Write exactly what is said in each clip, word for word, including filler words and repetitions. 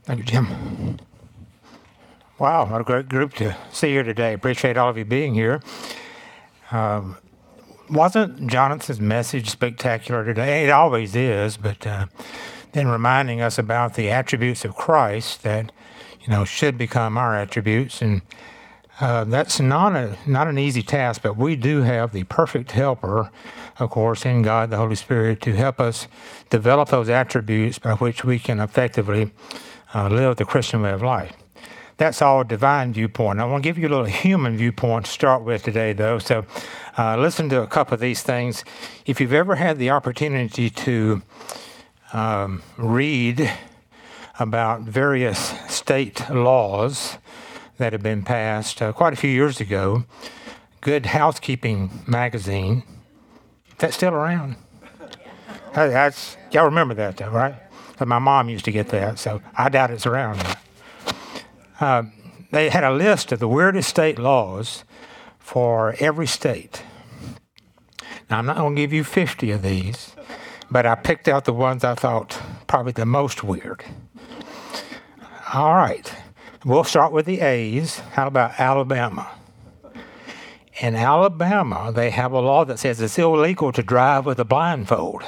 Thank you, Jim. Wow, what a great group to see here today. Appreciate all of you being here. Um, wasn't Jonathan's message spectacular today? It always is, but uh, then reminding us about the attributes of Christ that, you know, should become our attributes. And uh, that's not a not an easy task, but we do have the perfect helper, of course, in God, the Holy Spirit, to help us develop those attributes by which we can effectively uh, live the Christian way of life. That's all divine viewpoint. I want to give you a little human viewpoint to start with today, though. So uh, listen to a couple of these things. If you've ever had the opportunity to um, read about various state laws that have been passed uh, quite a few years ago, Good Housekeeping magazine, that's still around. Hey, that's, y'all remember that, though, right? But my mom used to get that, so I doubt it's around now. Uh, they had a list of the weirdest state laws for every state. Now, I'm not going to give you fifty of these, but I picked out the ones I thought probably the most weird. All right. We'll start with the A's. How about Alabama? In Alabama, they have a law that says it's illegal to drive with a blindfold.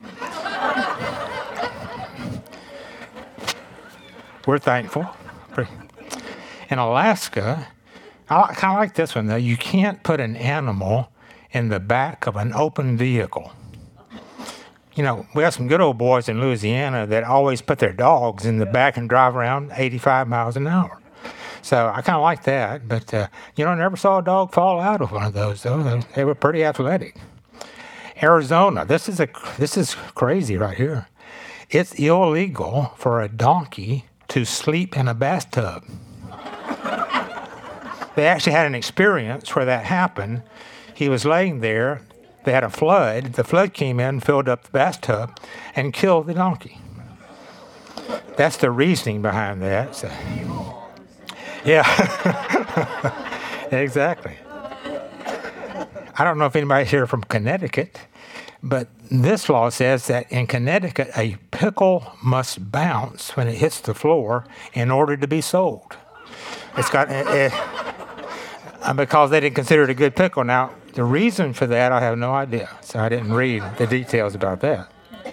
We're thankful. In Alaska, I kind of like this one, though. You can't put an animal in the back of an open vehicle. You know, we have some good old boys in Louisiana that always put their dogs in the back and drive around eighty-five miles an hour. So I kind of like that. But, uh, you know, I never saw a dog fall out of one of those, though. They were pretty athletic. Arizona, this is a this is crazy right here. It's illegal for a donkey to sleep in a bathtub. They actually had an experience where that happened. He was laying there. They had a flood. The flood came in, filled up the bathtub, and killed the donkey. That's the reasoning behind that. So, yeah, exactly. I don't know if anybody's here from Connecticut, but this law says that in Connecticut, a pickle must bounce when it hits the floor in order to be sold. It's got... It, Uh, because they didn't consider it a good pickle. Now, the reason for that, I have no idea. So I didn't read the details about that.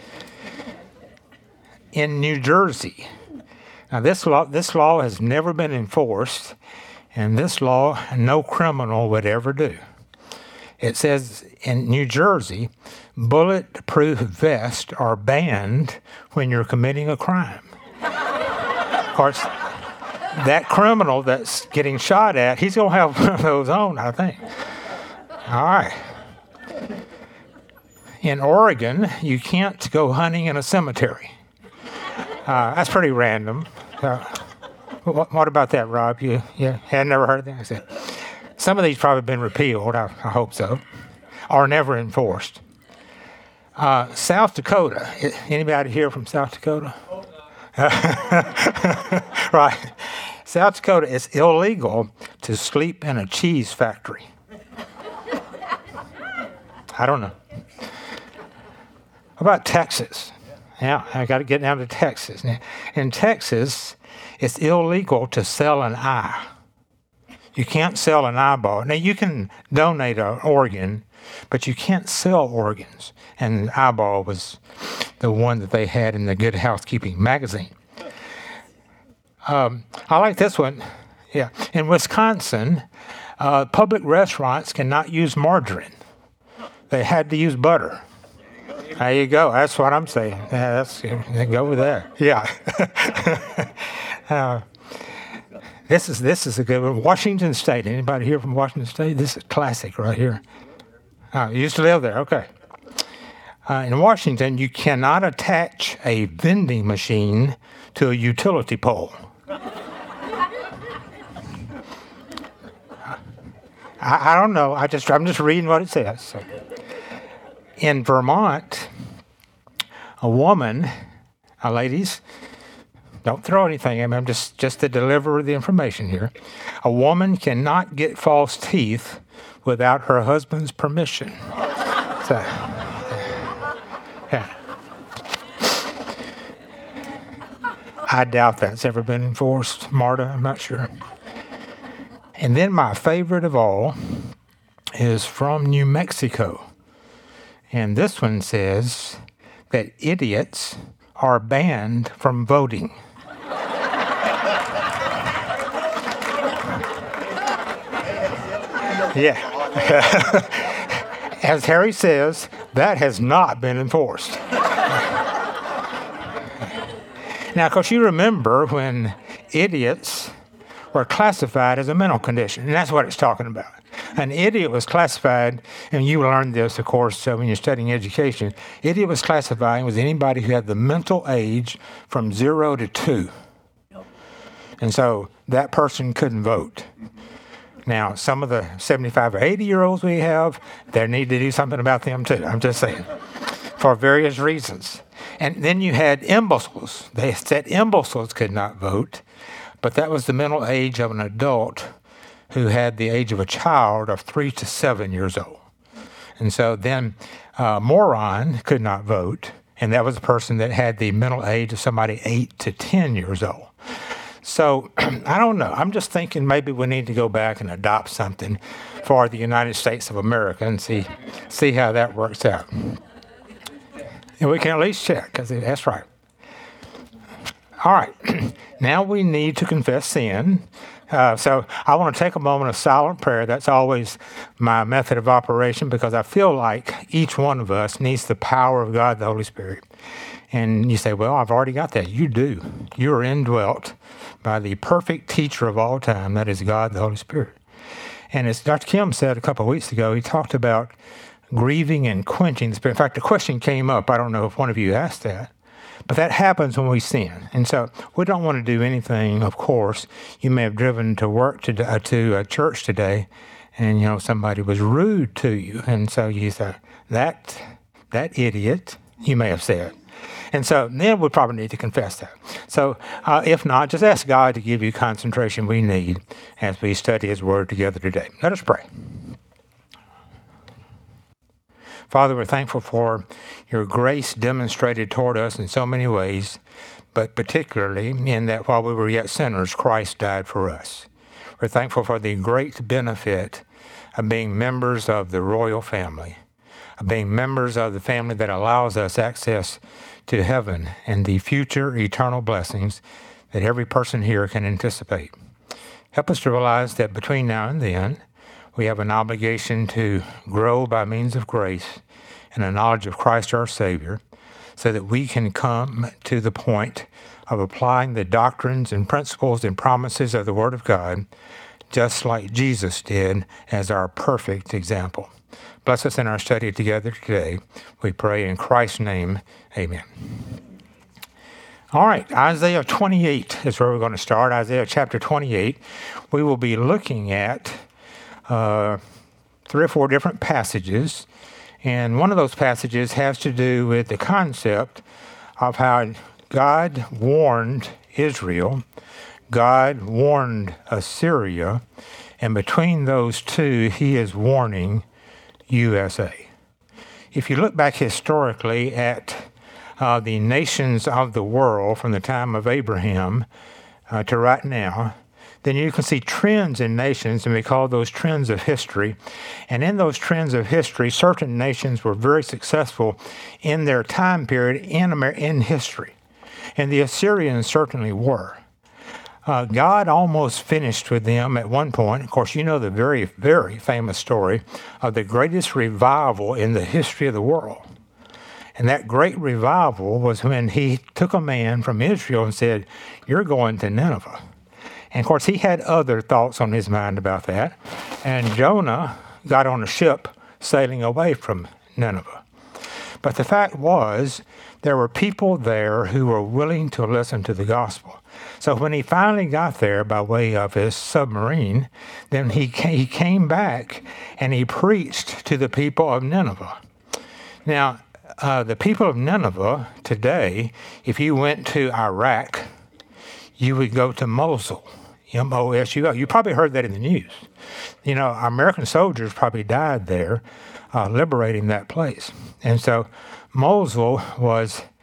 In New Jersey, now this law, this law has never been enforced, and this law no criminal would ever do. It says in New Jersey, bulletproof vests are banned when you're committing a crime. Of course, that criminal that's getting shot at, he's going to have one of those on, I think. All right. In Oregon, you can't go hunting in a cemetery. Uh, that's pretty random. Uh, what, what about that, Rob? You, you had never heard of that? I said, some of these probably been repealed, I, I hope so, or never enforced. Uh, South Dakota. Anybody here from South Dakota? Right. South Dakota, it's illegal to sleep in a cheese factory. I don't know. How about Texas? Yeah, I got to get down to Texas. In Texas, it's illegal to sell an eye. You can't sell an eyeball. Now, you can donate an organ, but you can't sell organs. And the eyeball was the one that they had in the Good Housekeeping magazine. Um, I like this one. Yeah. In Wisconsin, uh, public restaurants cannot use margarine. They had to use butter. There you go. That's what I'm saying. Yeah, that's, go with that. Yeah. uh, this is this is a good one. Washington State. Anybody here from Washington State? This is classic right here. Uh, you used to live there. Okay. Uh, in Washington, you cannot attach a vending machine to a utility pole. I, I don't know. I just I'm just reading what it says. So. In Vermont, a woman, uh, ladies, don't throw anything at me. I'm just just to deliver the information here. A woman cannot get false teeth without her husband's permission. So, yeah. I doubt that's ever been enforced, Marta. I'm not sure. And then my favorite of all is from New Mexico. And this one says that idiots are banned from voting. Yeah. As Harry says, that has not been enforced. Now, of course, you remember when idiots were classified as a mental condition, and that's what it's talking about. An idiot was classified, and you learned this, of course, uh, when you're studying education. Idiot was classified as anybody who had the mental age from zero to two. And so that person couldn't vote. Now, some of the seventy-five or eighty-year-olds we have, they need to do something about them too. I'm just saying, for various reasons. And then you had imbeciles. They said imbeciles could not vote, but that was the mental age of an adult who had the age of a child of three to seven years old. And so then uh, moron could not vote, and that was a person that had the mental age of somebody eight to ten years old. So I don't know. I'm just thinking maybe we need to go back and adopt something for the United States of America and see see how that works out. And we can at least check, because that's right. All right. Now we need to confess sin. Uh, so I want to take a moment of silent prayer. That's always my method of operation, because I feel like each one of us needs the power of God, the Holy Spirit. And you say, well, I've already got that. You do. You are indwelt by the perfect teacher of all time, that is God, the Holy Spirit. And as Doctor Kim said a couple of weeks ago, he talked about grieving and quenching the Spirit. In fact, the question came up. I don't know if one of you asked that. But that happens when we sin. And so we don't want to do anything, of course. You may have driven to work to, uh, to a church today, and, you know, somebody was rude to you. And so you say, that, that idiot, you may have said. And so then we probably need to confess that. So uh, if not, just ask God to give you concentration we need as we study His Word together today. Let us pray. Father, we're thankful for your grace demonstrated toward us in so many ways, but particularly in that while we were yet sinners, Christ died for us. We're thankful for the great benefit of being members of the royal family, of being members of the family that allows us access to heaven and the future eternal blessings that every person here can anticipate. Help us to realize that between now and then, we have an obligation to grow by means of grace and a knowledge of Christ our Savior, so that we can come to the point of applying the doctrines and principles and promises of the Word of God, just like Jesus did as our perfect example. Bless us in our study together today. We pray in Christ's name, amen. All right, Isaiah twenty-eight is where we're going to start. Isaiah chapter twenty-eight. We will be looking at uh, three or four different passages. And one of those passages has to do with the concept of how God warned Israel, God warned Assyria, and between those two, He is warning U S A. If you look back historically at uh, the nations of the world from the time of Abraham uh, to right now, then you can see trends in nations, and we call those trends of history. And in those trends of history, certain nations were very successful in their time period in, Amer- in history. And the Assyrians certainly were. Uh, God almost finished with them at one point. Of course, you know the very, very famous story of the greatest revival in the history of the world. And that great revival was when He took a man from Israel and said, "You're going to Nineveh." And of course, he had other thoughts on his mind about that. And Jonah got on a ship sailing away from Nineveh. But the fact was, there were people there who were willing to listen to the gospel. So when he finally got there by way of his submarine, then he he came back and he preached to the people of Nineveh. Now, uh, the people of Nineveh today, if you went to Iraq, you would go to Mosul, M O S U L. You probably heard that in the news. You know, American soldiers probably died there uh, liberating that place. And so Mosul was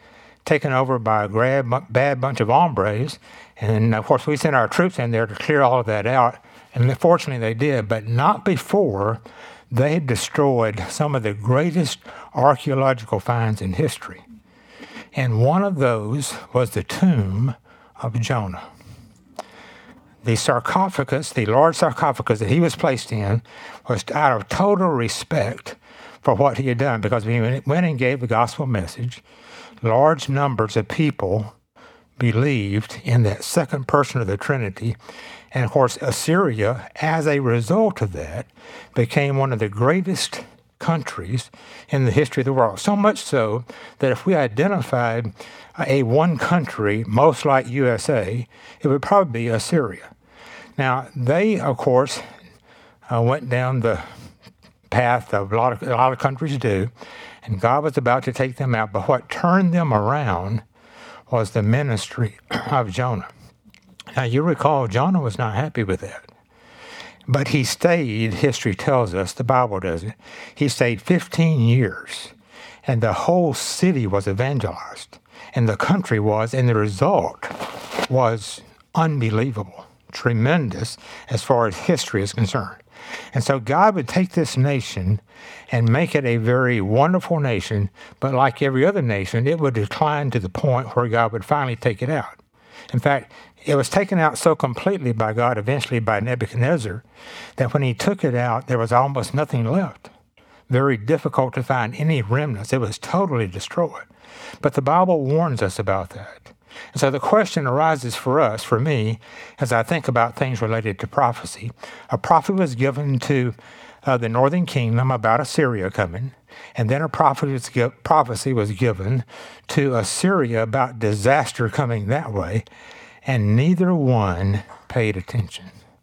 taken over by a grab, bad bunch of hombres. And of course, we sent our troops in there to clear all of that out. And fortunately, they did, but not before they had destroyed some of the greatest archaeological finds in history. And one of those was the tomb of Jonah. The sarcophagus, the large sarcophagus that he was placed in, was out of total respect for what he had done, because he went and gave the gospel message. Large numbers of people believed in that second person of the Trinity. And of course, Assyria, as a result of that, became one of the greatest countries in the history of the world. So much so that if we identified a one country most like U S A, it would probably be Assyria. Now, they, of course, uh, went down the path of a lot of, a lot of countries do, and God was about to take them out. But what turned them around was the ministry of Jonah. Now, you recall, Jonah was not happy with that. But he stayed, history tells us, the Bible doesn't, he stayed fifteen years, and the whole city was evangelized, and the country was, and the result was unbelievable, tremendous as far as history is concerned. And so God would take this nation and make it a very wonderful nation, but like every other nation, it would decline to the point where God would finally take it out. In fact, it was taken out so completely by God, eventually by Nebuchadnezzar, that when he took it out, there was almost nothing left. Very difficult to find any remnants. It was totally destroyed. But the Bible warns us about that. And so the question arises for us, for me, as I think about things related to prophecy. A prophet was given to uh, the northern kingdom about Assyria coming, and then a prophet was give, prophecy was given to Assyria about disaster coming that way, and neither one paid attention.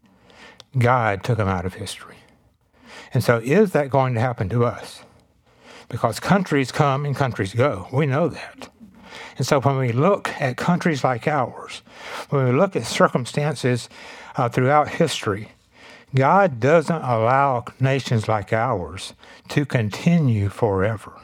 God took them out of history. And so is that going to happen to us? Because countries come and countries go. We know that. And so when we look at countries like ours, when we look at circumstances uh, throughout history, God doesn't allow nations like ours to continue forever.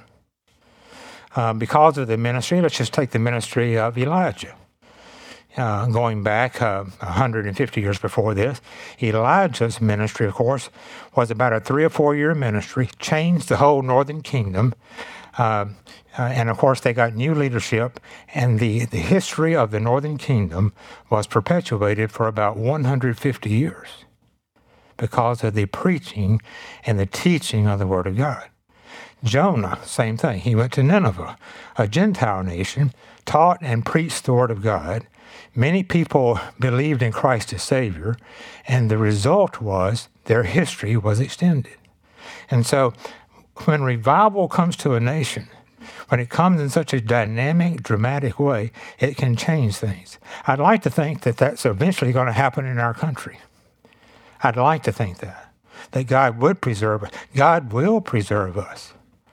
Uh, because of the ministry, let's just take the ministry of Elijah. Uh, going back uh, one hundred fifty years before this, Elijah's ministry, of course, was about a three or four year ministry, changed the whole northern kingdom. Uh, uh, and of course, they got new leadership, and the, the history of the northern kingdom was perpetuated for about one hundred fifty years because of the preaching and the teaching of the Word of God. Jonah, same thing. He went to Nineveh, a Gentile nation, taught and preached the Word of God. Many people believed in Christ as Savior, and the result was their history was extended. And so when revival comes to a nation, when it comes in such a dynamic, dramatic way, it can change things. I'd like to think that that's eventually going to happen in our country. I'd like to think that, that God would preserve us. God will preserve us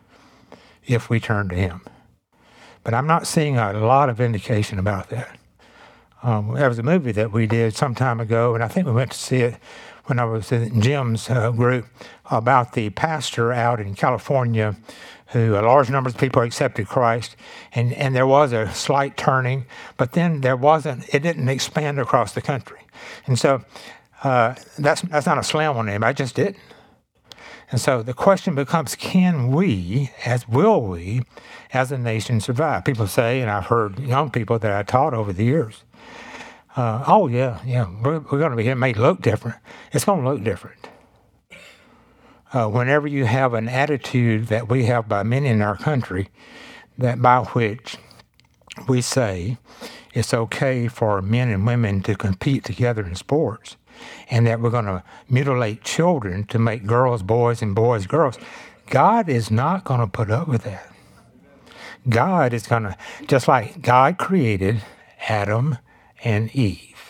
if we turn to Him. But I'm not seeing a lot of indication about that. Um, there was a movie that we did some time ago, and I think we went to see it when I was in Jim's uh, group, about the pastor out in California who a large number of people accepted Christ, and, and there was a slight turning, but then there wasn't, it didn't expand across the country. And so uh, that's, that's not a slam on him, I just didn't. And so the question becomes, can we, as will we, as a nation survive? People say, and I've heard young people that I taught over the years, uh, oh yeah, yeah, we're, we're going to be, it may look different. It's going to look different. Uh, whenever you have an attitude that we have by many in our country, that by which we say it's okay for men and women to compete together in sports, and that we're going to mutilate children to make girls boys and boys girls, God is not going to put up with that. God is going to, just like God created Adam and Eve,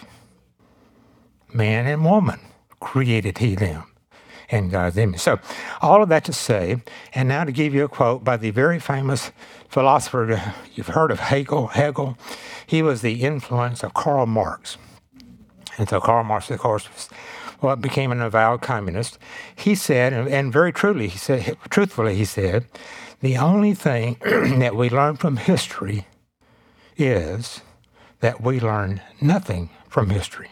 man and woman created He them in God's image. So all of that to say, and now to give you a quote by the very famous philosopher, you've heard of Hegel. Hegel. He was the influence of Karl Marx. And so Karl Marx, of course, was, well, became an avowed communist. He said, and, and very truly, he said, truthfully, he said, the only thing that we learn from history is that we learn nothing from history.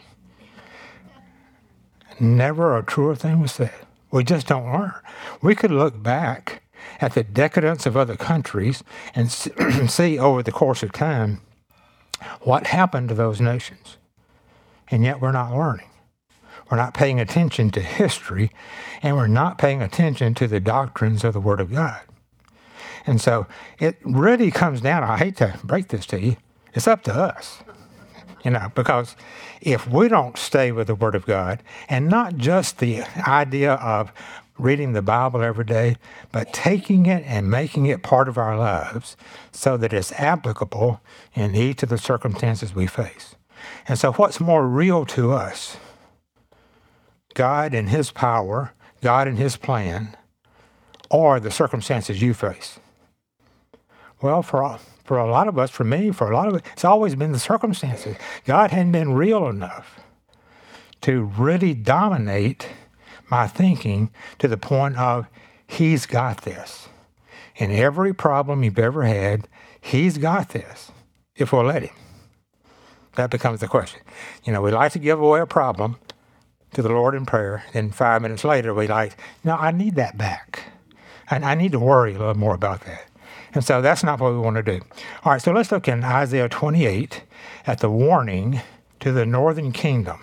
Never a truer thing was said. We just don't learn. We could look back at the decadence of other countries and see over the course of time what happened to those nations. And yet we're not learning. We're not paying attention to history, and we're not paying attention to the doctrines of the Word of God. And so it really comes down, I hate to break this to you, it's up to us. You know, because if we don't stay with the Word of God, and not just the idea of reading the Bible every day, but taking it and making it part of our lives so that it's applicable in each of the circumstances we face. And so what's more real to us? God and His power, God and His plan, or the circumstances you face? Well, for for a lot of us, for me, for a lot of it, it's always been the circumstances. God hadn't been real enough to really dominate my thinking to the point of He's got this. In every problem you've ever had, He's got this, if we'll let Him. That becomes the question. You know, we like to give away a problem to the Lord in prayer, and five minutes later we like, no, I need that back. And I need to worry a little more about that. And so that's not what we want to do. All right, so let's look in Isaiah twenty-eight at the warning to the northern kingdom.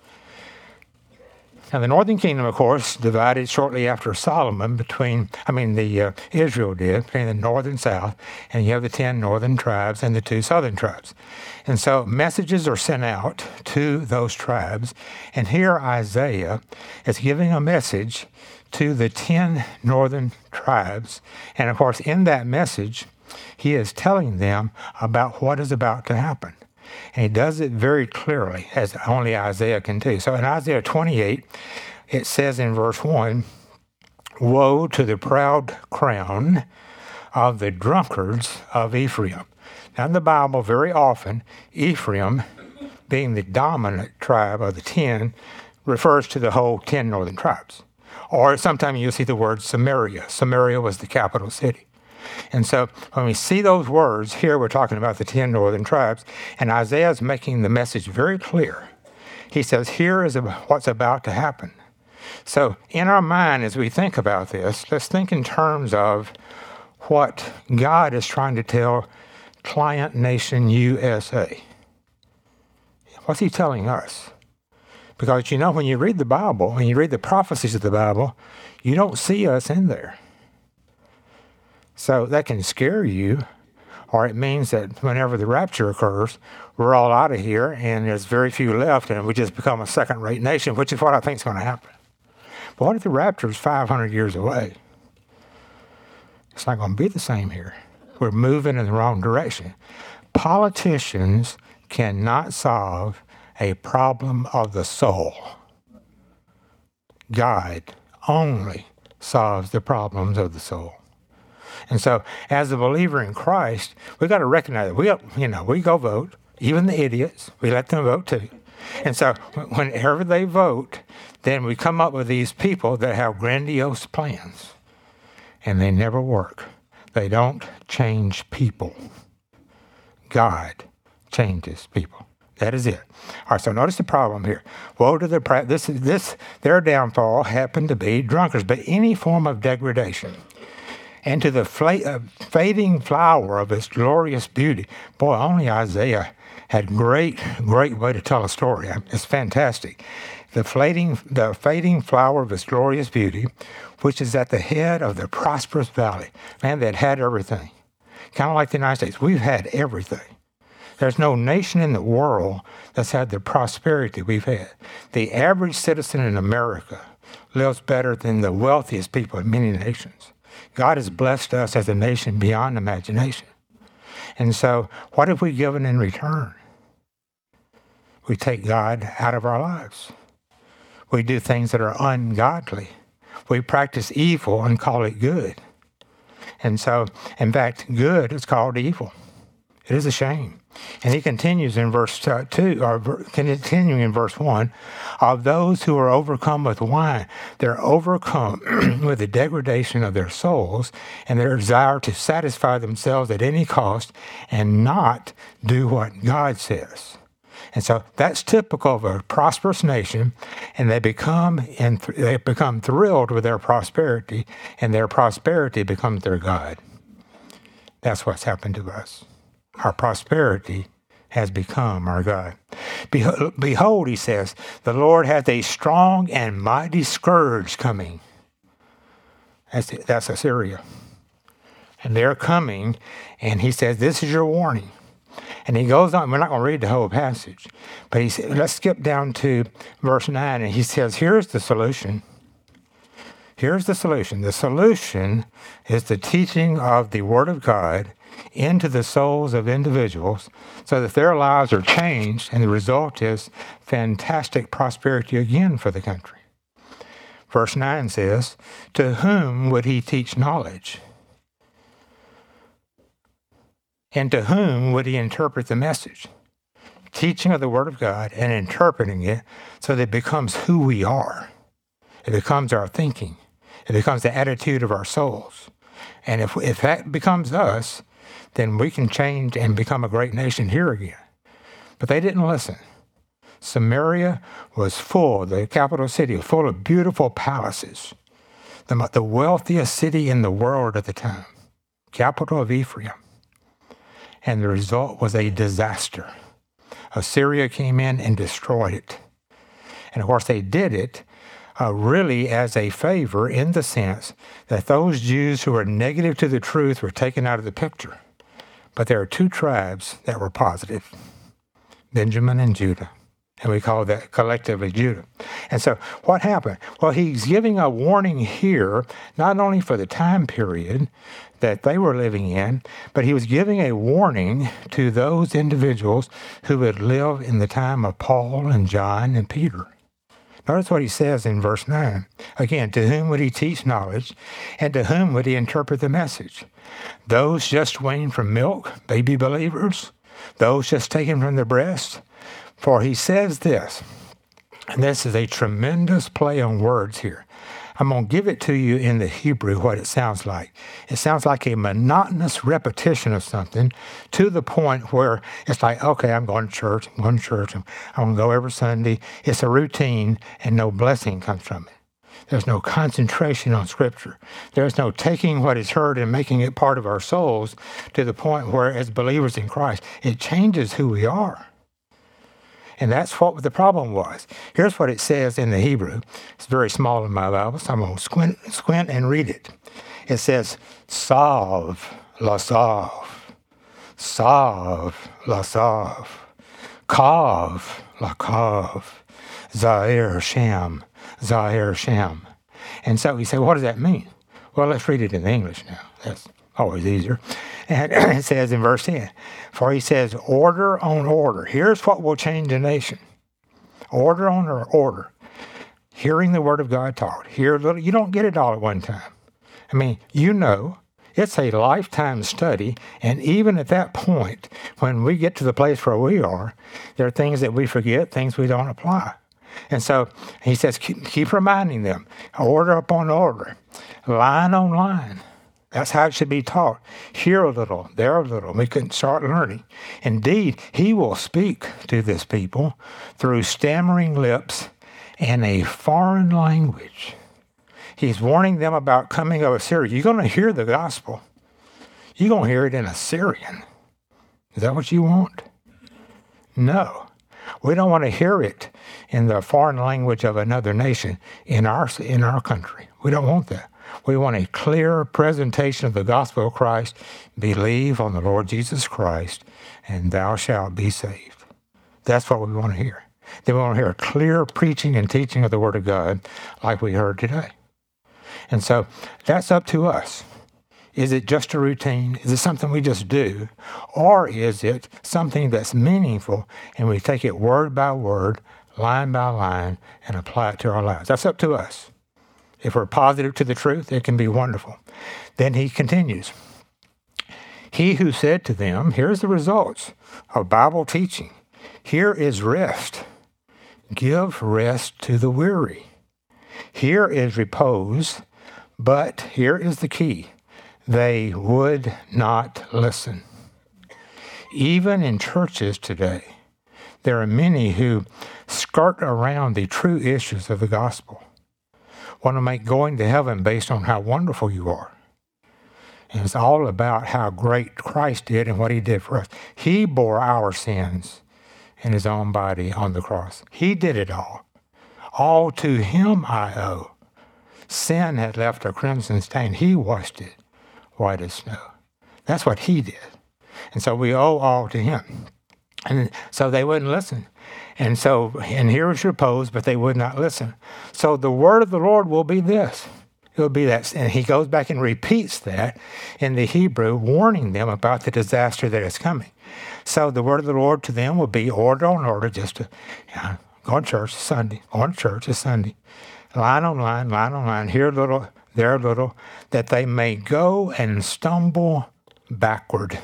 Now, the northern kingdom, of course, divided shortly after Solomon between, I mean, the uh, Israel did, between the north and south, and you have the ten northern tribes and the two southern tribes. And so messages are sent out to those tribes, and here Isaiah is giving a message to the ten northern tribes. And of course, in that message, he is telling them about what is about to happen. And he does it very clearly, as only Isaiah can do. So in Isaiah twenty-eight, it says in verse one, "Woe to the proud crown of the drunkards of Ephraim." Now in the Bible, very often, Ephraim, being the dominant tribe of the ten, refers to the whole ten northern tribes. Or sometimes you'll see the word Samaria. Samaria was the capital city. And so when we see those words, here we're talking about the ten northern tribes, and Isaiah is making the message very clear. He says, here is what's about to happen. So in our mind, as we think about this, let's think in terms of what God is trying to tell client nation U S A. What's He telling us? Because, you know, when you read the Bible, when you read the prophecies of the Bible, you don't see us in there. So that can scare you, or it means that whenever the rapture occurs, we're all out of here and there's very few left and we just become a second-rate nation, which is what I think is going to happen. But what if the rapture is five hundred years away? It's not going to be the same here. We're moving in the wrong direction. Politicians cannot solve a problem of the soul. God only solves the problems of the soul. And so, as a believer in Christ, we've got to recognize that we, you know, we go vote. Even the idiots, we let them vote too. And so, whenever they vote, then we come up with these people that have grandiose plans, and they never work. They don't change people. God changes people. That is it. All right, so notice the problem here. Woe to the proud. This, this, their downfall happened to be drunkards, but any form of degradation. And to the fla- uh, fading flower of its glorious beauty. Boy, only Isaiah had great, great way to tell a story. It's fantastic. The fading, the fading flower of its glorious beauty, which is at the head of the prosperous valley. Man, that had everything. Kind of like the United States. We've had everything. There's no nation in the world that's had the prosperity we've had. The average citizen in America lives better than the wealthiest people in many nations. God has blessed us as a nation beyond imagination. And so what have we given in return? We take God out of our lives. We do things that are ungodly. We practice evil and call it good. And so, in fact, good is called evil. It is a shame. And he continues in verse uh, two, or ver- continuing in verse one, of those who are overcome with wine, they're overcome with the degradation of their souls and their desire to satisfy themselves at any cost and not do what God says. And so that's typical of a prosperous nation, and they become and th- they become thrilled with their prosperity, and their prosperity becomes their God. That's what's happened to us. Our prosperity has become our God. Behold, he says, the Lord hath a strong and mighty scourge coming. That's, that's Assyria. And they're coming, and he says, this is your warning. And he goes on, we're not going to read the whole passage, but he said, let's skip down to verse nine, and he says, here's the solution. Here's the solution. The solution is the teaching of the Word of God into the souls of individuals so that their lives are changed, and the result is fantastic prosperity again for the country. Verse nine says, to whom would he teach knowledge? And to whom would he interpret the message? Teaching of the Word of God and interpreting it so that it becomes who we are. It becomes our thinking. It becomes the attitude of our souls. And if, if that becomes us, then we can change and become a great nation here again. But they didn't listen. Samaria was full, the capital city, full of beautiful palaces. The, the wealthiest city in the world at the time. Capital of Ephraim. And the result was a disaster. Assyria came in and destroyed it. And of course they did it uh, really as a favor in the sense that those Jews who were negative to the truth were taken out of the picture. But there are two tribes that were positive, Benjamin and Judah. And we call that collectively Judah. And so what happened? Well, he's giving a warning here, not only for the time period that they were living in, but he was giving a warning to those individuals who would live in the time of Paul and John and Peter. Notice what he says in verse nine. Again, to whom would he teach knowledge, and to whom would he interpret the message? Those just weaned from milk, baby believers? Those just taken from the breast? For he says this, and this is a tremendous play on words here. I'm going to give it to you in the Hebrew, what it sounds like. It sounds like a monotonous repetition of something to the point where it's like, okay, I'm going to church, I'm going to church, I'm, I'm going to go every Sunday. It's a routine, and no blessing comes from it. There's no concentration on Scripture. There's no taking what is heard and making it part of our souls to the point where, as believers in Christ, it changes who we are. And that's what the problem was. Here's what it says in the Hebrew. It's very small in my Bible, so I'm going to squint, squint and read it. It says, Salve, lasav, Salve, lasav, Kav, lakav, Zair, Shem, Zair, Shem. And so we say, what does that mean? Well, let's read it in English now. That's always easier. And it says in verse ten, for he says, order on order. Here's what will change a nation. Order on order. Hearing the Word of God taught. Hear a little. You don't get it all at one time. I mean, you know, it's a lifetime study. And even at that point, when we get to the place where we are, there are things that we forget, things we don't apply. And so he says, keep, keep reminding them, order upon order, line on line. That's how it should be taught. Here a little, there a little. We can start learning. Indeed, he will speak to this people through stammering lips and a foreign language. He's warning them about coming of Assyria. You're going to hear the gospel. You're going to hear it in Assyrian. Is that what you want? No. We don't want to hear it in the foreign language of another nation in our, in our country. We don't want that. We want a clear presentation of the gospel of Christ. Believe on the Lord Jesus Christ, and thou shalt be saved. That's what we want to hear. Then we want to hear a clear preaching and teaching of the Word of God like we heard today. And so that's up to us. Is it just a routine? Is it something we just do? Or is it something that's meaningful and we take it word by word, line by line, and apply it to our lives? That's up to us. If we're positive to the truth, it can be wonderful. Then he continues. He who said to them, here's the results of Bible teaching. Here is rest. Give rest to the weary. Here is repose, but here is the key. They would not listen. Even in churches today, there are many who skirt around the true issues of the gospel, want to make going to heaven based on how wonderful you are. And it's all about how great Christ did and what he did for us. He bore our sins in his own body on the cross. He did it all. All to him I owe. Sin had left a crimson stain. He washed it white as snow. That's what he did. And so we owe all to him. And so they wouldn't listen. And so, and here is repose, but they would not listen. So the word of the Lord will be this. It will be that. And he goes back and repeats that in the Hebrew, warning them about the disaster that is coming. So the word of the Lord to them will be order on order, just to you know, go to church Sunday, go to church is Sunday, line on line, line on line, here a little, there a little, that they may go and stumble backward.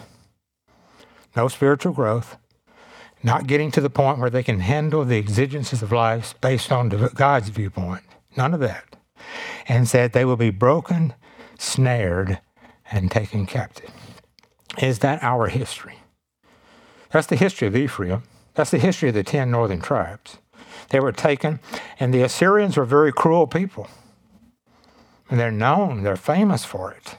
No spiritual growth. Not getting to the point where they can handle the exigencies of life based on God's viewpoint. None of that. And said they will be broken, snared, and taken captive. Is that our history? That's the history of Ephraim. That's the history of the ten northern tribes. They were taken, and the Assyrians were very cruel people. And they're known, they're famous for it.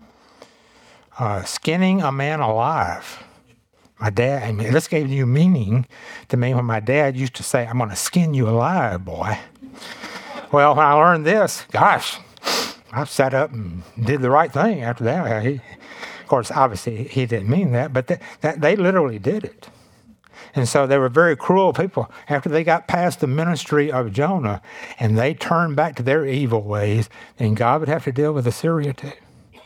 Uh, skinning a man alive. My dad, I mean, this gave new meaning to me when my dad used to say, I'm going to skin you alive, boy. Well, when I learned this, gosh, I sat up and did the right thing after that. He, of course, obviously, he didn't mean that, but that, that they literally did it. And so they were very cruel people. After they got past the ministry of Jonah and they turned back to their evil ways, then God would have to deal with Assyria too.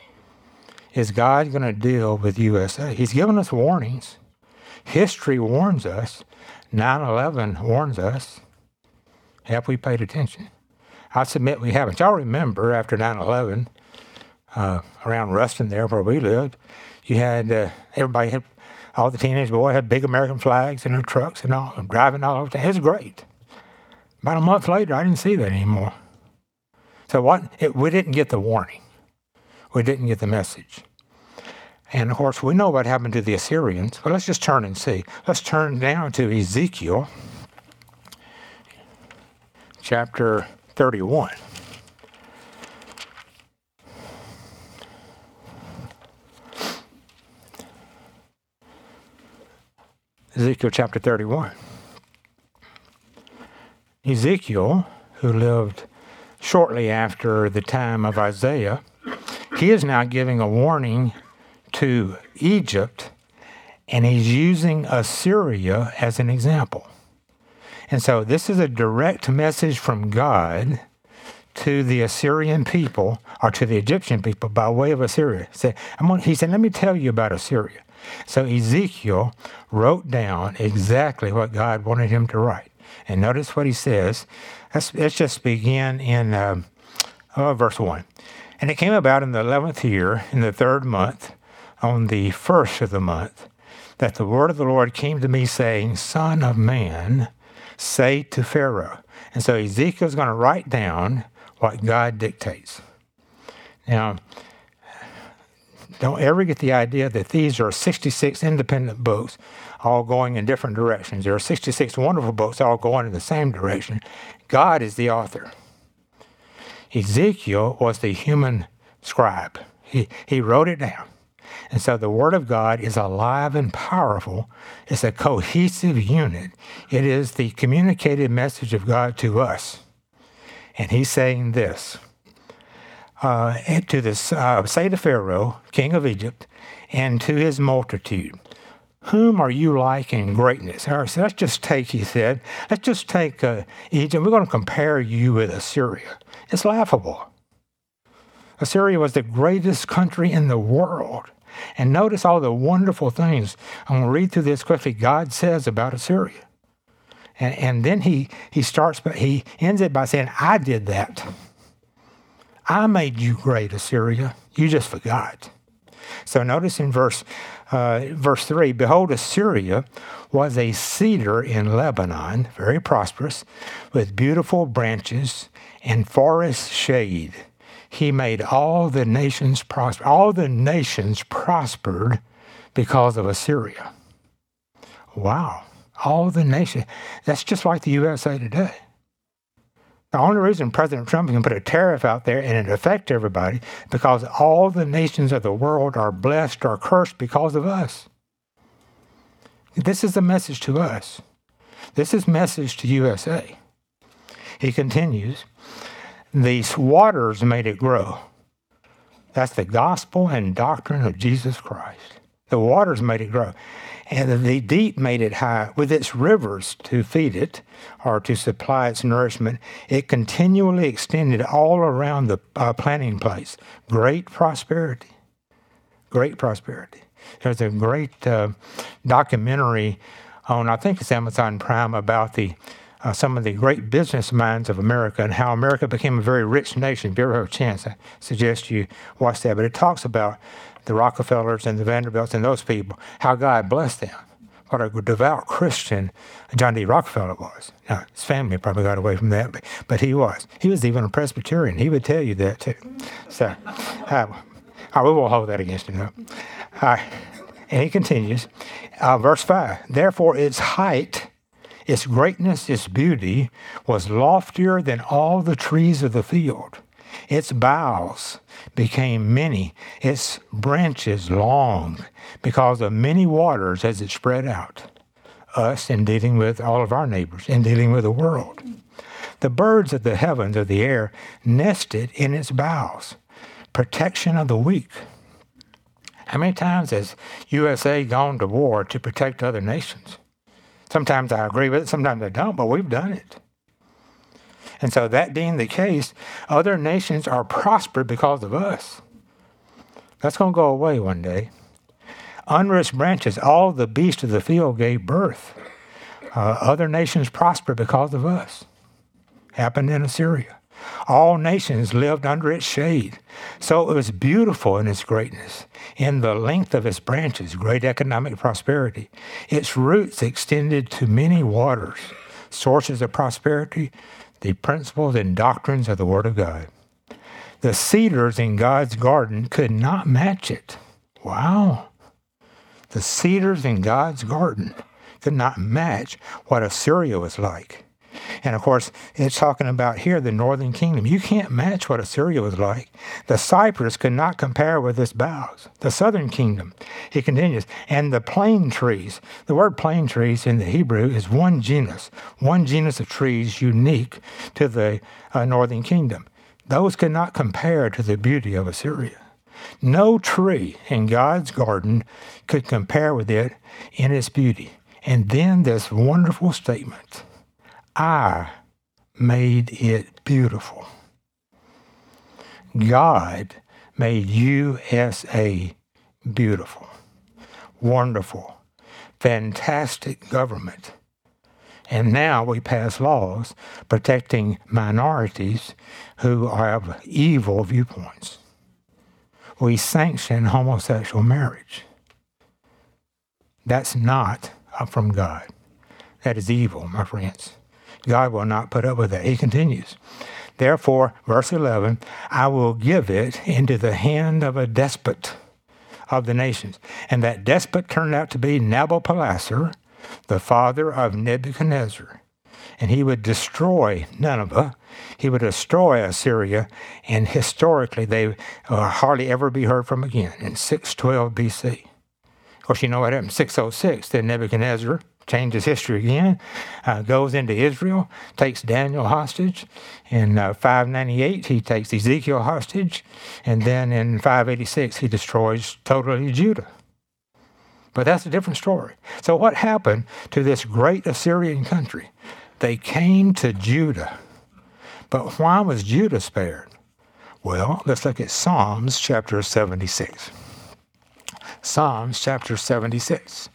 Is God going to deal with U S A? He's given us warnings. History warns us. nine eleven warns us. Have we paid attention? I submit we haven't. Y'all remember after nine eleven, uh, around Ruston there where we lived, you had, uh, everybody had, all the teenage boys had big American flags in their trucks and all, driving all over town. It was great. About a month later, I didn't see that anymore. So what? It, we didn't get the warning. We didn't get the message. And of course, we know what happened to the Assyrians, but let's just turn and see. Let's turn down to Ezekiel chapter thirty-one. Ezekiel chapter thirty-one. Ezekiel, who lived shortly after the time of Isaiah, he is now giving a warning to Egypt, and he's using Assyria as an example. And so this is a direct message from God to the Assyrian people, or to the Egyptian people, by way of Assyria. He said, I'm gonna, he said, let me tell you about Assyria. So Ezekiel wrote down exactly what God wanted him to write. And notice what he says. Let's, let's just begin in uh, uh, verse one. And it came about in the eleventh year, in the third month, on the first of the month, that the word of the Lord came to me, saying, Son of man, say to Pharaoh. And so Ezekiel's going to write down what God dictates. Now, don't ever get the idea that these are sixty-six independent books all going in different directions. There are sixty-six wonderful books all going in the same direction. God is the author. Ezekiel was the human scribe. He, he wrote it down. And so the Word of God is alive and powerful. It's a cohesive unit. It is the communicated message of God to us. And he's saying this, uh, and to this, uh, say to Pharaoh, king of Egypt, and to his multitude, whom are you like in greatness? All right, so let's just take, he said, let's just take uh, Egypt. We're going to compare you with Assyria. It's laughable. Assyria was the greatest country in the world. And notice all the wonderful things. I'm going to read through this quickly. God says about Assyria. And, and then he, he starts, but he ends it by saying, I did that. I made you great, Assyria. You just forgot. So notice in verse uh, verse three, behold, Assyria was a cedar in Lebanon, very prosperous, with beautiful branches and forest shade. He made all the nations prosper. All the nations prospered because of Assyria. Wow. All the nations. That's just like the U S A today. The only reason President Trump can put a tariff out there and it affect everybody because all the nations of the world are blessed or cursed because of us. This is a message to us. This is message to U S A. He continues, these waters made it grow. That's the gospel and doctrine of Jesus Christ. The waters made it grow. And the deep made it high. With its rivers to feed it or to supply its nourishment, it continually extended all around the uh, planting place. Great prosperity. Great prosperity. There's a great uh, documentary on, I think it's Amazon Prime, about the uh, some of the great business minds of America and how America became a very rich nation. If you ever have a chance, I suggest you watch that. But it talks about the Rockefellers and the Vanderbilts and those people, how God blessed them. What a devout Christian John D. Rockefeller was. Now, his family probably got away from that, but, but he was. He was even a Presbyterian. He would tell you that too. So, uh, uh, we won't hold that against him, though. Uh, and he continues, uh, verse five, therefore its height, its greatness, its beauty was loftier than all the trees of the field. Its boughs became many, its branches long, because of many waters as it spread out. Us in dealing with all of our neighbors, in dealing with the world. The birds of the heavens of the air nested in its boughs. Protection of the weak. How many times has U S A gone to war to protect other nations? Sometimes I agree with it, sometimes I don't, but we've done it. And so that being the case, other nations are prospered because of us. That's going to go away one day. Unrich branches, all the beasts of the field gave birth. Uh, other nations prosper because of us. Happened in Assyria. All nations lived under its shade. So it was beautiful in its greatness. In the length of its branches, great economic prosperity. Its roots extended to many waters, sources of prosperity, the principles and doctrines of the Word of God. The cedars in God's garden could not match it. Wow. The cedars in God's garden could not match what Assyria was like. And of course, it's talking about here the northern kingdom. You can't match what Assyria was like. The cypress could not compare with its boughs. The southern kingdom, he continues, and the plane trees. The word plane trees in the Hebrew is one genus, one genus of trees unique to the uh, northern kingdom. Those could not compare to the beauty of Assyria. No tree in God's garden could compare with it in its beauty. And then this wonderful statement, I made it beautiful. God made U S A beautiful, wonderful, fantastic government. And now we pass laws protecting minorities who have evil viewpoints. We sanction homosexual marriage. That's not from God. That is evil, my friends. God will not put up with that. He continues. Therefore, verse eleven, I will give it into the hand of a despot of the nations. And that despot turned out to be Nabopolassar, the father of Nebuchadnezzar. And he would destroy Nineveh. He would destroy Assyria. And historically, they will hardly ever be heard from again in six twelve B C. Of course, you know what happened in six oh six. Then Nebuchadnezzar changes history again, uh, goes into Israel, takes Daniel hostage. In uh, five ninety-eight, he takes Ezekiel hostage. And then in five eighty-six, he destroys totally Judah. But that's a different story. So what happened to this great Assyrian country? They came to Judah. But why was Judah spared? Well, let's look at Psalms chapter seventy-six. Psalms chapter seventy-six.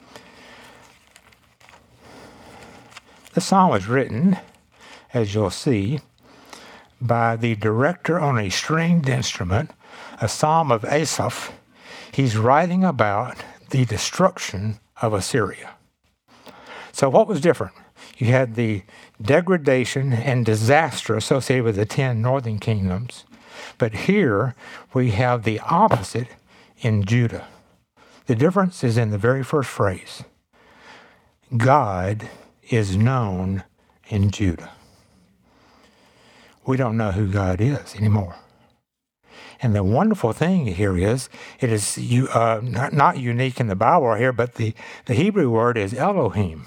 The psalm was written, as you'll see, by the director on a stringed instrument, a psalm of Asaph. He's writing about the destruction of Assyria. So what was different? You had the degradation and disaster associated with the ten northern kingdoms. But here we have the opposite in Judah. The difference is in the very first phrase. God is known in Judah. We don't know who God is anymore. And the wonderful thing here is, it is you, uh, not, not unique in the Bible here, but the, the Hebrew word is Elohim.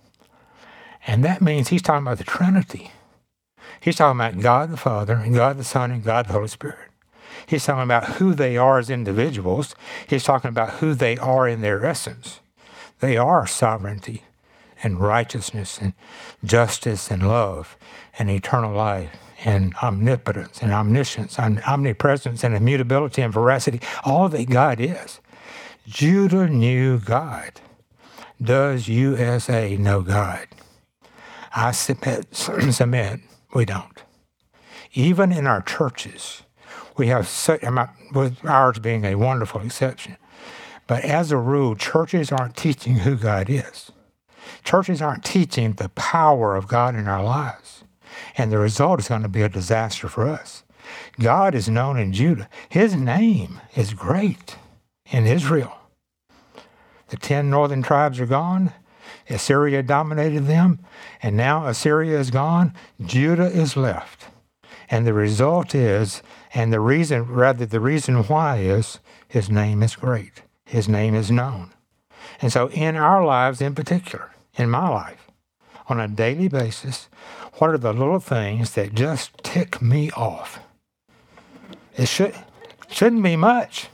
And that means he's talking about the Trinity. He's talking about God the Father, and God the Son, and God the Holy Spirit. He's talking about who they are as individuals. He's talking about who they are in their essence. They are sovereignty and righteousness and justice and love and eternal life and omnipotence and omniscience and omnipresence and immutability and veracity, all that God is. Judah knew God. Does U S A know God? I submit, submit, we don't. Even in our churches, we have, such, with ours being a wonderful exception, but as a rule, churches aren't teaching who God is. Churches aren't teaching the power of God in our lives. And the result is going to be a disaster for us. God is known in Judah. His name is great in Israel. The ten northern tribes are gone. Assyria dominated them. And now Assyria is gone. Judah is left. And the result is, and the reason, rather the reason why is, his name is great. His name is known. And so in our lives in particular, in my life, on a daily basis, what are the little things that just tick me off? It should, shouldn't be much.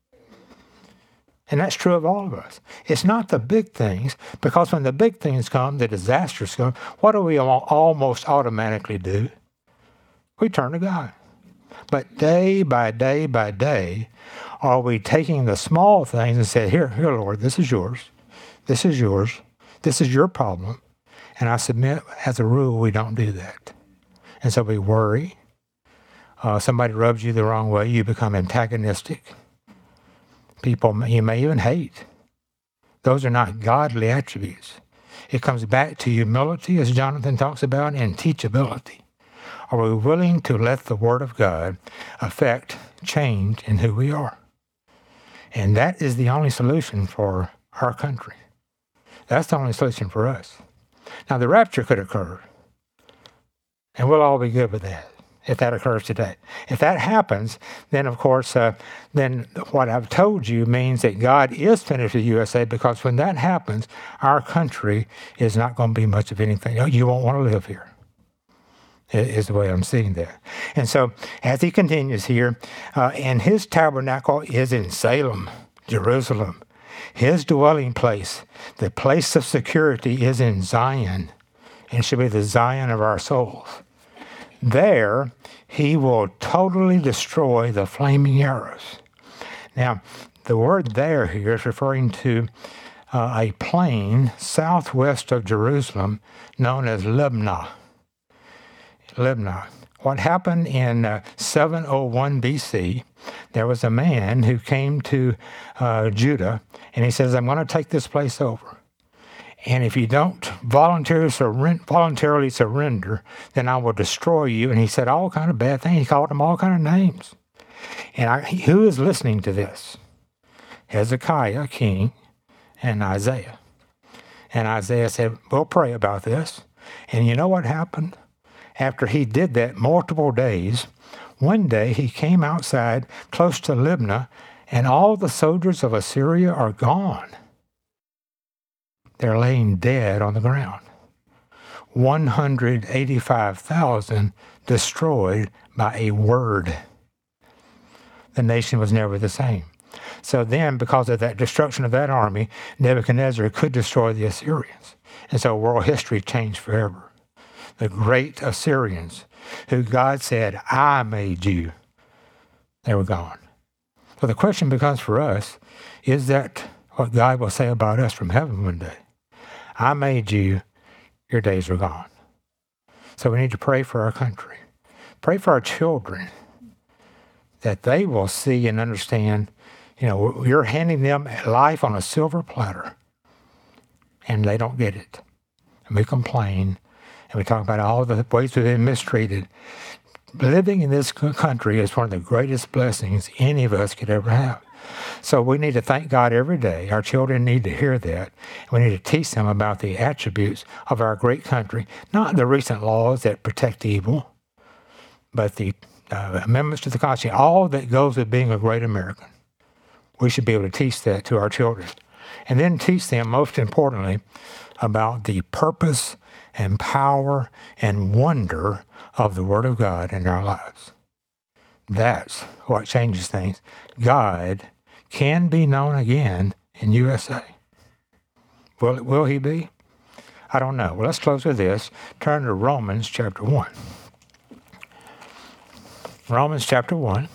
And that's true of all of us. It's not the big things, because when the big things come, the disasters come, what do we al- almost automatically do? We turn to God. But day by day by day, are we taking the small things and say, here, here, Lord, this is yours. This is yours. This is your problem. And I submit, as a rule, we don't do that. And so we worry. Uh, somebody rubs you the wrong way, you become antagonistic. People you may even hate. Those are not godly attributes. It comes back to humility, as Jonathan talks about, and teachability. Are we willing to let the Word of God affect change in who we are? And that is the only solution for our country. That's the only solution for us. Now, the rapture could occur, and we'll all be good with that if that occurs today. If that happens, then, of course, uh, then what I've told you means that God is finished with U S A, because when that happens, our country is not going to be much of anything. You won't want to live here, is the way I'm seeing that. And so, as he continues here, uh, and his tabernacle is in Salem, Jerusalem. His dwelling place, the place of security, is in Zion, and should be the Zion of our souls. There, he will totally destroy the flaming arrows. Now, the word there here is referring to uh, a plain southwest of Jerusalem known as Libnah. Libnah. What happened in uh, seven oh one B C, there was a man who came to uh, Judah, and he says, I'm going to take this place over. And if you don't voluntarily, surrender, voluntarily surrender, then I will destroy you. And he said all kind of bad things. He called them all kind of names. And I, who is listening to this? Hezekiah, king, and Isaiah. And Isaiah said, we'll pray about this. And you know what happened? After he did that multiple days, one day he came outside close to Libnah, and all the soldiers of Assyria are gone. They're laying dead on the ground. one hundred eighty-five thousand destroyed by a word. The nation was never the same. So then, because of that destruction of that army, Nebuchadnezzar could destroy the Assyrians. And so world history changed forever. The great Assyrians, who God said, I made you, they were gone. So the question becomes for us, is that what God will say about us from heaven one day? I made you, your days are gone. So we need to pray for our country. Pray for our children, that they will see and understand You know, you're handing them life on a silver platter, and they don't get it. And we complain, and we talk about all the ways we've been mistreated. Living in this country is one of the greatest blessings any of us could ever have. So we need to thank God every day. Our children need to hear that. We need to teach them about the attributes of our great country, not the recent laws that protect evil, but the uh, amendments to the Constitution, all that goes with being a great American. We should be able to teach that to our children. And then teach them, most importantly, about the purpose and power and wonder of the Word of God in our lives. That's what changes things. God can be known again in U S A. Will, will he be? I don't know. Well, let's close with this. Turn to Romans chapter one. Romans chapter one.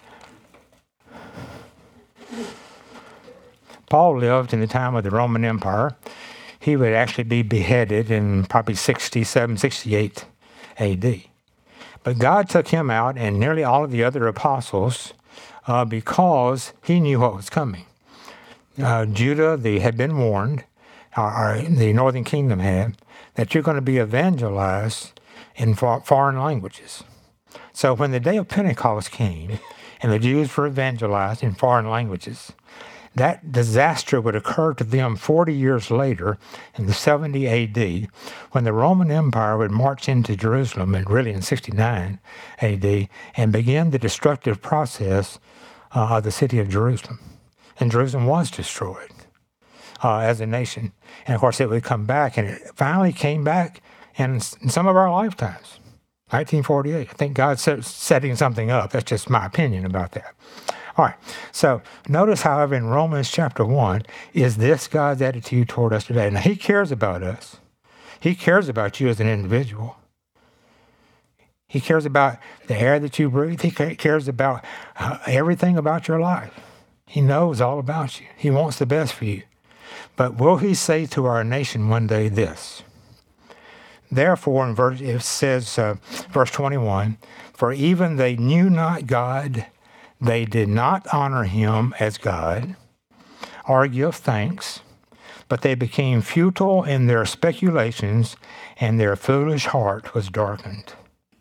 Paul lived in the time of the Roman Empire. He would actually be beheaded in probably sixty-seven, sixty-eight A D. But God took him out and nearly all of the other apostles uh, because he knew what was coming. Uh, Judah they had been warned, or, or the northern kingdom had, that you're going to be evangelized in for, foreign languages. So when the day of Pentecost came and the Jews were evangelized in foreign languages, that disaster would occur to them forty years later in the seventy A D when the Roman Empire would march into Jerusalem, and really in sixty-nine A D, and begin the destructive process uh, of the city of Jerusalem. And Jerusalem was destroyed uh, as a nation. And of course it would come back, and it finally came back in, in some of our lifetimes. nineteen forty-eight. I think God's setting something up. That's just my opinion about that. All right, so notice, however, in Romans chapter one, is this God's attitude toward us today? Now, he cares about us. He cares about you as an individual. He cares about the air that you breathe. He cares about uh, everything about your life. He knows all about you. He wants the best for you. But will he say to our nation one day this? Therefore, in verse, it says, uh, verse twenty-one, for even they knew not God, they did not honor him as God or give thanks, but they became futile in their speculations, and their foolish heart was darkened.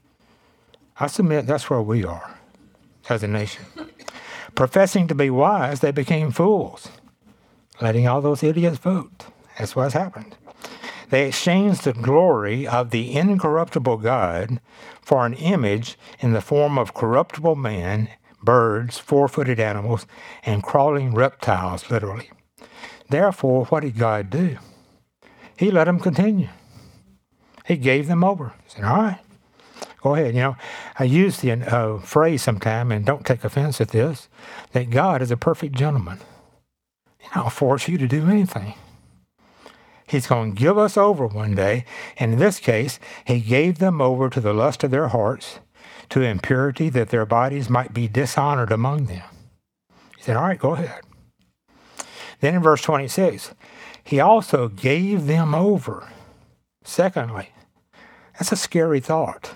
I submit that's where we are as a nation. Professing to be wise, they became fools, letting all those idiots vote. That's what's happened. They exchanged the glory of the incorruptible God for an image in the form of corruptible man, birds, four-footed animals, and crawling reptiles, literally. Therefore, what did God do? He let them continue. He gave them over. He said, all right, go ahead. You know, I use the uh, phrase sometime, and don't take offense at this, that God is a perfect gentleman. He don't force you to do anything. He's going to give us over one day, and in this case, he gave them over to the lust of their hearts, to impurity, that their bodies might be dishonored among them. He said, all right, go ahead. Then in verse twenty-six, he also gave them over. Secondly, that's a scary thought.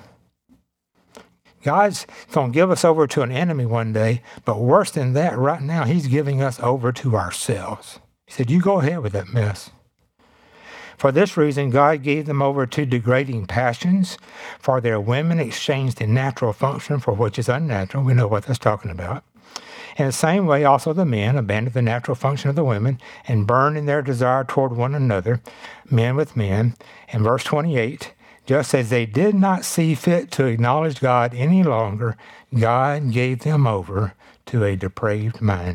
God's going to give us over to an enemy one day, but worse than that, right now, he's giving us over to ourselves. He said, you go ahead with that mess. For this reason, God gave them over to degrading passions, for their women exchanged the natural function for which is unnatural. We know what that's talking about. In the same way, also the men abandoned the natural function of the women and burned in their desire toward one another, men with men. In verse twenty-eight, just as they did not see fit to acknowledge God any longer, God gave them over to a depraved mind.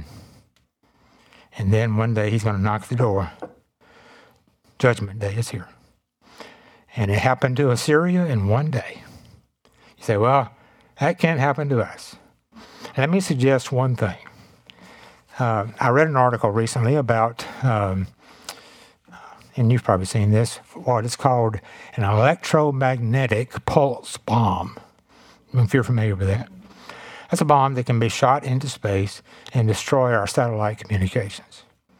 And then one day he's going to knock at the door. Judgment day is here. And it happened to Assyria in one day. You say, well, that can't happen to us. Let me suggest one thing. Uh, I read an article recently about, um, and you've probably seen this, what is called an electromagnetic pulse bomb. If you're familiar with that. That's a bomb that can be shot into space and destroy our satellite communications.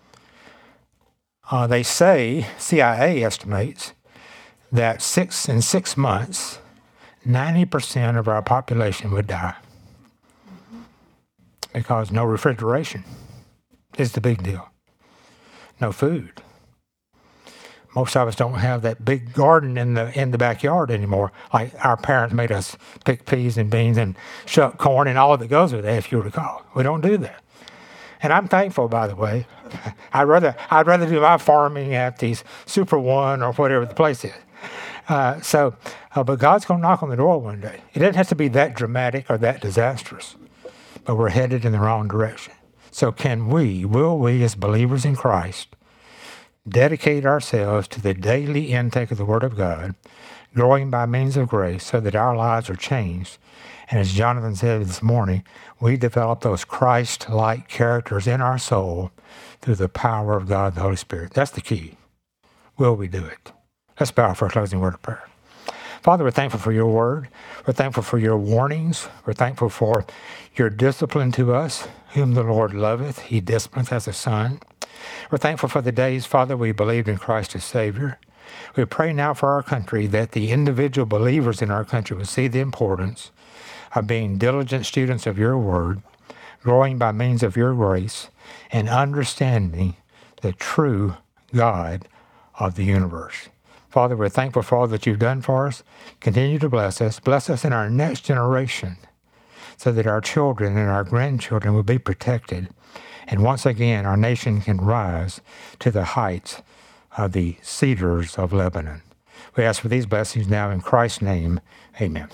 Uh, they say, C I A estimates, that six in six months, ninety percent of our population would die because no refrigeration. is the big deal. No food. Most of us don't have that big garden in the in the backyard anymore. Like our parents made us pick peas and beans and shuck corn and all that goes with that, if you recall. We don't do that. And I'm thankful, by the way. I'd rather I'd rather do my farming at these Super One or whatever the place is. Uh, so, uh, but God's going to knock on the door one day. It doesn't have to be that dramatic or that disastrous, but we're headed in the wrong direction. So can we, will we as believers in Christ, dedicate ourselves to the daily intake of the Word of God, growing by means of grace so that our lives are changed. And as Jonathan said this morning, we develop those Christ-like characters in our soul through the power of God, the Holy Spirit. That's the key. Will we do it? Let's bow for a closing word of prayer. Father, we're thankful for your word. We're thankful for your warnings. We're thankful for your discipline to us. Whom the Lord loveth, he disciplineth as a son. We're thankful for the days, Father, we believed in Christ as Savior. We pray now for our country that the individual believers in our country would see the importance of being diligent students of your word, growing by means of your grace, and understanding the true God of the universe. Father, we're thankful for all that you've done for us. Continue to bless us. Bless us in our next generation so that our children and our grandchildren will be protected. And once again, our nation can rise to the heights of the cedars of Lebanon. We ask for these blessings now in Christ's name. Amen.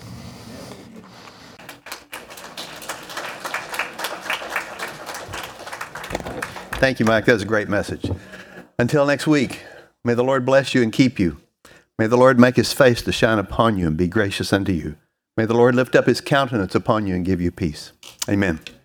Thank you, Mike. That was a great message. Until next week, may the Lord bless you and keep you. May the Lord make his face to shine upon you and be gracious unto you. May the Lord lift up his countenance upon you and give you peace. Amen.